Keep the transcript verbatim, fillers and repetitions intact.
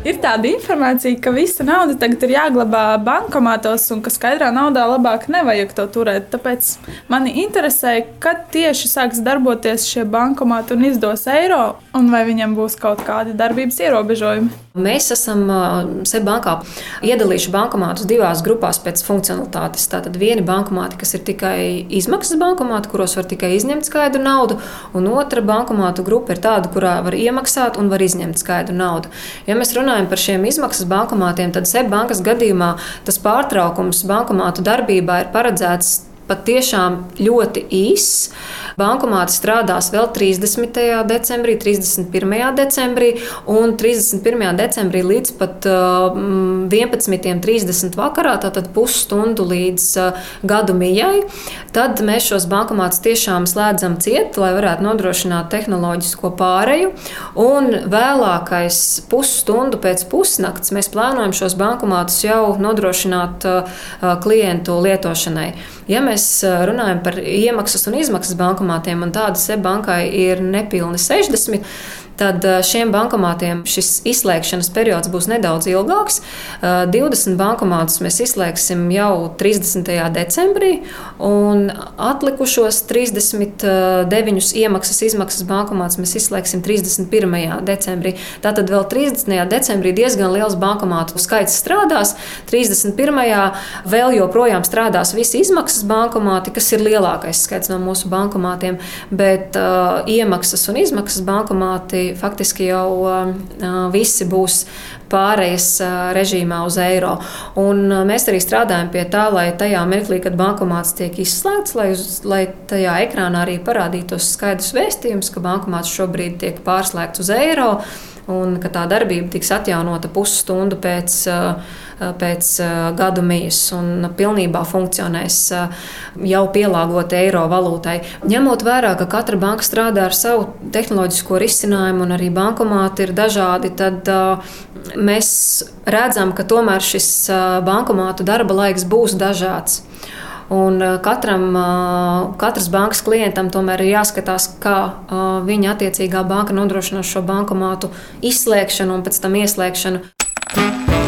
Ir tāda informācija, ka visa nauda tagad ir jāglabā bankomātos un ka skaidrā naudā labāk nevajag to turēt. Tāpēc mani interesē, kad tieši sāks darboties šie bankomāti un izdos eiro, un vai viņam būs kaut kādi darbības ierobežojumi. Mēs esam SEB bankā iedalījuši bankomātus divās grupās pēc funkcionalitātes. Tātad vieni bankomāti, kas ir tikai izmaksas bankomāti, kuros var tikai izņemt skaidru naudu, un otra bankomātu grupa ir tāda, kurā var iemaksāt un var izņemt skaidru naudu. Ja mēs runājam par šiem izmaksas bankomātiem, tad SEB bankas gadījumā tas pārtraukums bankomātu darbībā ir paredzēts pat tiešām ļoti īss. Bankomāti strādās vēl trīsdesmitajā decembrī, trīsdesmit pirmajā decembrī un trīsdesmit pirmajā decembrī līdz pat vienpadsmitajai trīsdesmit vakarā, tātad pusstundu līdz gadu mijai. Tad mēs šos bankomātus tiešām slēdzam ciet, lai varētu nodrošināt tehnoloģisko pāreju. Un vēlākais pusstundu pēc pusnakts mēs plānojam šos bankomātus jau nodrošināt klientu lietošanai. Ja mēs runājam par iemaksas un izmaksas bankomātiem, un tāda SEB bankai ir nepilni sešdesmit, tad šiem bankomātiem šis izslēgšanas periods būs nedaudz ilgāks. divdesmit bankomātus mēs izslēgsim jau trīsdesmitajā decembrī, un atlikušos trīsdesmit deviņus iemaksas izmaksas bankomātus mēs izslēgsim trīsdesmit pirmajā decembrī. Tātad vēl trīsdesmitajā decembrī diezgan liels bankomātu skaits strādās. trīsdesmit pirmajā vēl joprojām strādās visi izmaksas bankomāti, kas ir lielākais skaits no mūsu bankomātiem, bet uh, iemaksas un izmaksas bankomāti faktiski jau uh, visi būs pārējas uh, režīmā uz eiro. Un uh, mēs arī strādājam pie tā, lai tajā mirklī, kad bankomāts tiek izslēgts, lai, uz, lai tajā ekrānā arī parādītos skaidrs vēstījums, ka bankomāts šobrīd tiek pārslēgts uz eiro, un ka tā darbība tiks atjaunota pusstundu pēc, pēc gadu mijas un pilnībā funkcionēs jau pielāgota eiro valūtai. Ņemot vērā, ka katra banka strādā ar savu tehnoloģisko risinājumu un arī bankomāti ir dažādi, tad mēs redzam, ka tomēr šis bankomātu darba laiks būs dažāds. Un katram, katras bankas klientam tomēr ir jāskatās, kā viņa attiecīgā banka nodrošinās šo bankomātu izslēgšanu un pēc tam ieslēgšanu.